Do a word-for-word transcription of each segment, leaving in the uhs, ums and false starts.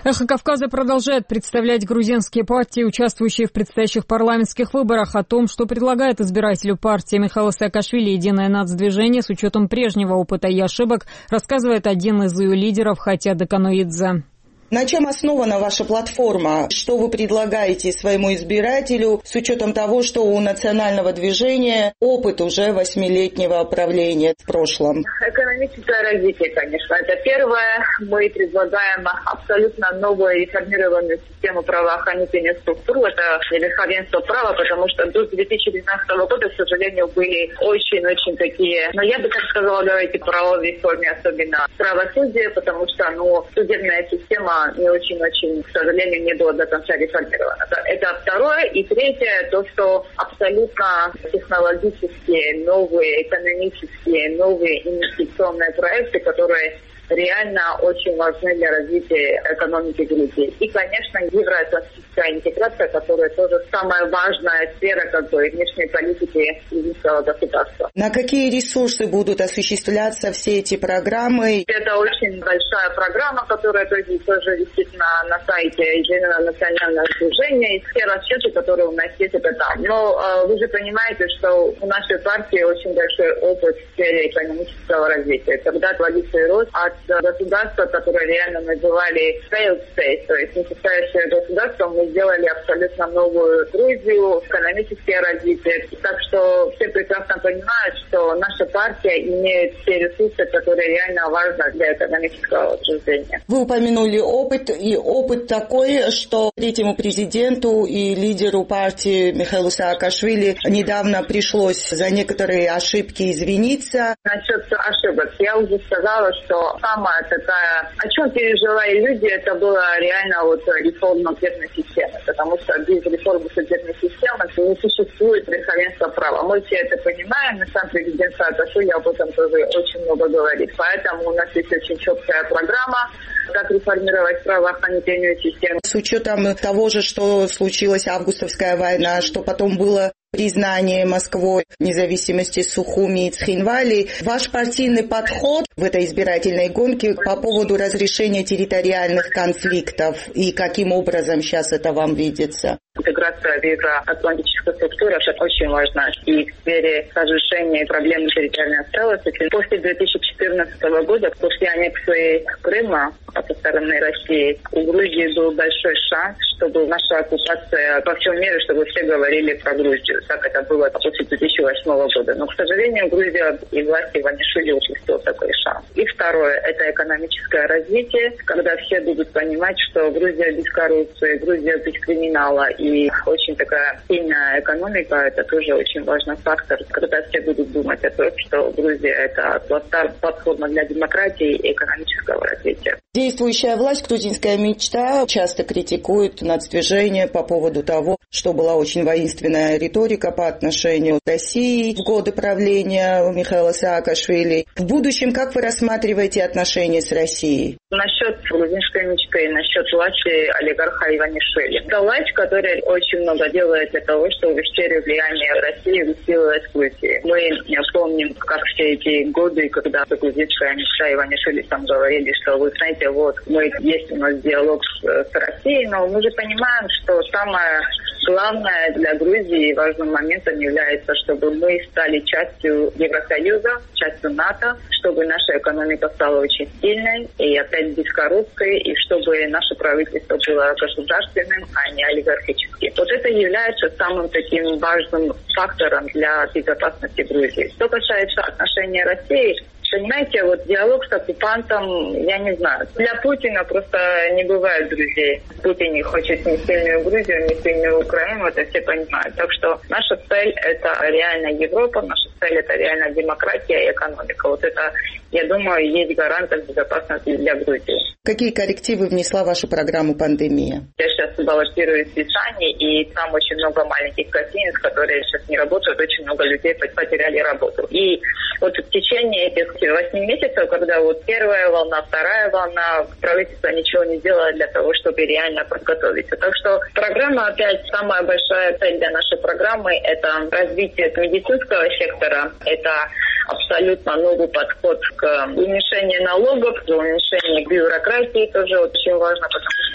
Эхо Кавказа продолжает представлять грузинские партии, участвующие в предстоящих парламентских выборах. О том, что предлагает избирателю партии Михаила Саакашвили «Единое нацдвижение» с учетом прежнего опыта и ошибок, рассказывает один из ее лидеров Хатиа Деканоидзе. На чем основана ваша платформа? Что вы предлагаете своему избирателю с учетом того, что у национального движения опыт уже восьмилетнего правления в прошлом? Экономическое развитие, конечно. Это первое. Мы предлагаем абсолютно новую реформированную систему правоохранительных структур. Это верховенство права, потому что до две тысячи девятнадцатого года, к сожалению, были очень-очень такие, но я бы так сказала, давайте правовой реформе, особенно правосудие, потому что ну, судебная система не очень-очень, к сожалению, не было до конца реформировано. Это второе. И третье, то, что абсолютно технологические, новые, экономические, новые инвестиционные проекты, которые реально очень важны для развития экономики Грузии. И, конечно, евроатлантическая интеграция, которая тоже самая важная сфера как бы, внешней политики грузинского государства. На какие ресурсы будут осуществляться все эти программы? Это очень большая программа, которая тоже, тоже висит на, на сайте Единого национального движения. И все расчеты, которые у нас есть, это там. Но э, вы же понимаете, что у нашей партии очень большой опыт в сфере экономического развития. Когда творится рост от государства, которое реально называли failed state, то есть несостоящее государство, мы сделали абсолютно новую Грузию, экономическое развитие. Так что все прекрасно понимают, что наша партия имеет все ресурсы, которые реально важны для экономического возрождения. Вы упомянули опыт, и опыт такой, что третьему президенту и лидеру партии Михаилу Саакашвили недавно пришлось за некоторые ошибки извиниться. Насчет ошибок. Я уже сказала, что самая такая, о чем переживали люди, это была реально вот реформа судебной системы, потому что без реформы судебной системы не существует верховенства права. Мы все это понимаем, и сам президент Саакашвили об этом тоже очень много говорит. Поэтому у нас есть очень четкая программа, как реформировать правоохранительную систему. С учетом того же, что случилась августовская война, что потом было признание Москвой независимости Сухуми и Цхинвали, ваш партийный подход в этой избирательной гонке по поводу разрешения территориальных конфликтов и каким образом сейчас это вам видится? Интеграция в евроатлантическую структуру – это очень важно. И в сфере разрешения проблемы территориальной целостности после две тысячи четырнадцатого года, после аннексии Крыма со стороны России, у Грузии был большой шанс, чтобы наша оккупация во всем мире, чтобы все говорили про Грузию. Так это было после две тысячи восьмого года. Но, к сожалению, Грузия и власти Иванишвили упустили такой шанс. И второе – это экономическое развитие, когда все будут понимать, что Грузия без коррупции, Грузия без криминала и очень такая сильная экономика – это тоже очень важный фактор, когда все будут думать о том, что Грузия – это платформа для демократии и экономического развития. Действующая власть, грузинская мечта, часто критикует нацдвижение по поводу того, что была очень воинственная риторика по отношению к России в годы правления Михаила Саакашвили. В будущем как вы рассматриваете отношения с Россией? Насчет грузинской мечты, насчет власти олигарха Иванишвили. Это власть, которая очень много делает для того, чтобы в сфере влияния России усилилась в Грузии. Мы помним, как все эти годы, когда грузинская мечта Иванишвили там говорили, что вы знаете, вот мы есть у нас диалог с, с Россией, но мы же понимаем, что самое главное для Грузии важным моментом является, чтобы мы стали частью Евросоюза, частью НАТО, чтобы наша экономика стала очень сильной и опять без коррупции, и чтобы наше правительство было государственным, а не олигархическим. Вот это является самым таким важным фактором для безопасности Грузии. Что касается отношений России, понимаете, вот диалог с оккупантом, я не знаю. Для Путина просто не бывает друзей. Путин не хочет ни сильную Грузию, ни сильную Украину, это все понимают. Так что наша цель – это реально Европа, наша цель – это реально демократия и экономика. Вот это, я думаю, есть гарантия безопасности для Грузии. Какие коррективы внесла ваша программа «Пандемия»? Я сейчас баллотируюсь в Ишане, и там очень много маленьких гостиниц, которые сейчас не работают, очень много людей потеряли работу. И вот в течение этих восемь месяцев, когда вот первая волна, вторая волна, правительство ничего не сделало для того, чтобы реально подготовиться. Так что программа, опять, самая большая цель для нашей программы – это развитие медицинского сектора, это абсолютно новый подход к уменьшению налогов, к уменьшению бюрократии, тоже очень важно, потому что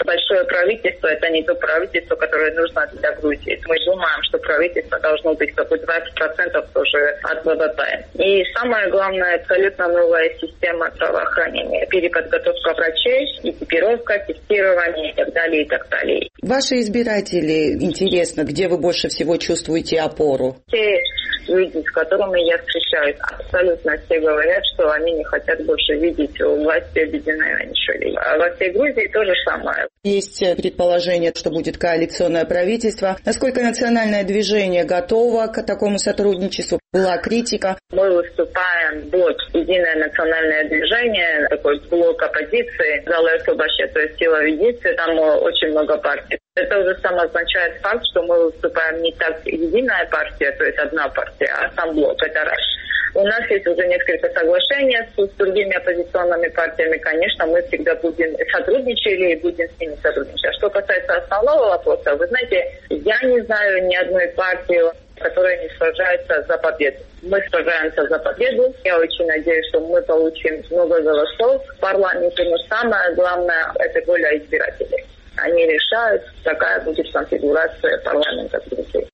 большое правительство – это не то правительство, которое нужно для Грузии. Мы думаем, что правительство должно быть как бы двадцать процентов тоже от ВВП. И самое главное, абсолютно новая система здравоохранения. Переподготовка врачей, экипировка, тестирование и так далее, и так далее. Ваши избиратели, интересно, где вы больше всего чувствуете опору? Те люди, с которыми я встречаюсь, абсолютно все говорят, что они не хотят больше видеть у власти Объединенной Иванишвили. А во всей Грузии то же самое. Есть предположение, что будет коалиционное правительство. Насколько национальное движение готово к такому сотрудничеству? Была критика. Мы выступаем блок «Единое национальное движение», такой блок оппозиции, Залесубаше, то есть сила единства, там очень много партий. Это уже сам означает факт, что мы выступаем не так единая партия, то есть одна партия, а сам блок, это раз. У нас есть уже несколько соглашений с, с другими оппозиционными партиями. Конечно, мы всегда будем сотрудничали и будем с ними сотрудничать. А что касается основного вопроса, вы знаете, я не знаю ни одной партии, которая не сражается за победу. Мы сражаемся за победу. Я очень надеюсь, что мы получим много голосов в парламенте, но самое главное – это воля избирателей. Они решают, какая будет конфигурация парламента в Грузии.